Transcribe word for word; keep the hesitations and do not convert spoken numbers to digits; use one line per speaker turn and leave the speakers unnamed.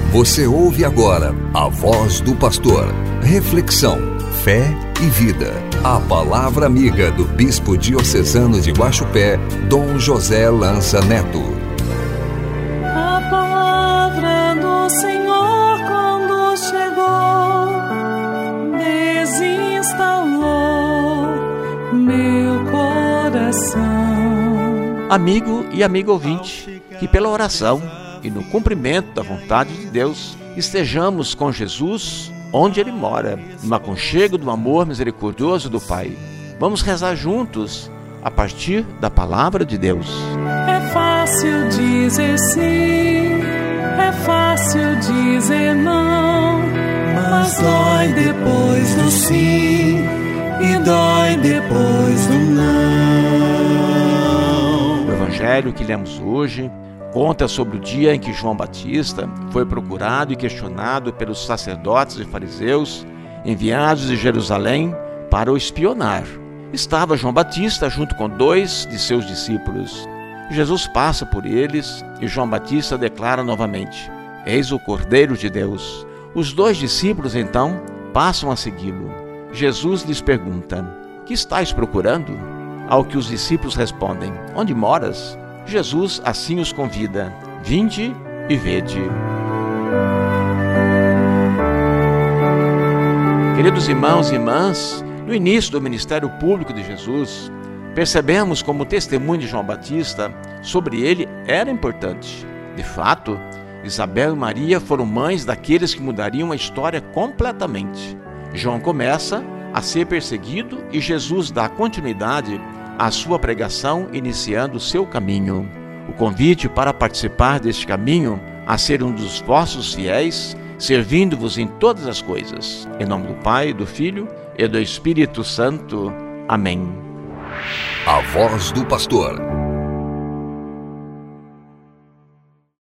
Você ouve agora a voz do pastor. Reflexão, fé e vida. A palavra amiga do bispo diocesano de Guaxupé, Dom José Lança Neto.
A palavra do Senhor quando chegou, desinstalou meu coração.
Amigo e amigo ouvinte, que pela oração e no cumprimento da vontade de Deus, estejamos com Jesus onde Ele mora, no aconchego do amor misericordioso do Pai. Vamos rezar juntos a partir da palavra de Deus.
É fácil dizer sim, é fácil dizer não, mas dói depois do sim e dói depois do não.
O evangelho que lemos hoje conta sobre o dia em que João Batista foi procurado e questionado pelos sacerdotes e fariseus enviados de Jerusalém para o espionar. Estava João Batista junto com dois de seus discípulos. Jesus passa por eles e João Batista declara novamente: Eis o Cordeiro de Deus. Os dois discípulos então passam a segui-lo. Jesus lhes pergunta: Que estáis procurando? Ao que os discípulos respondem: Onde moras? Jesus assim os convida: Vinde e vede. Queridos irmãos e irmãs, no início do ministério público de Jesus, percebemos como o testemunho de João Batista sobre ele era importante. De fato, Isabel e Maria foram mães daqueles que mudariam a história completamente. João começa a ser perseguido e Jesus dá continuidade à sua pregação, iniciando o seu caminho. O convite para participar deste caminho, a ser um dos vossos fiéis, servindo-vos em todas as coisas. Em nome do Pai, do Filho e do Espírito Santo. Amém.
A voz do pastor,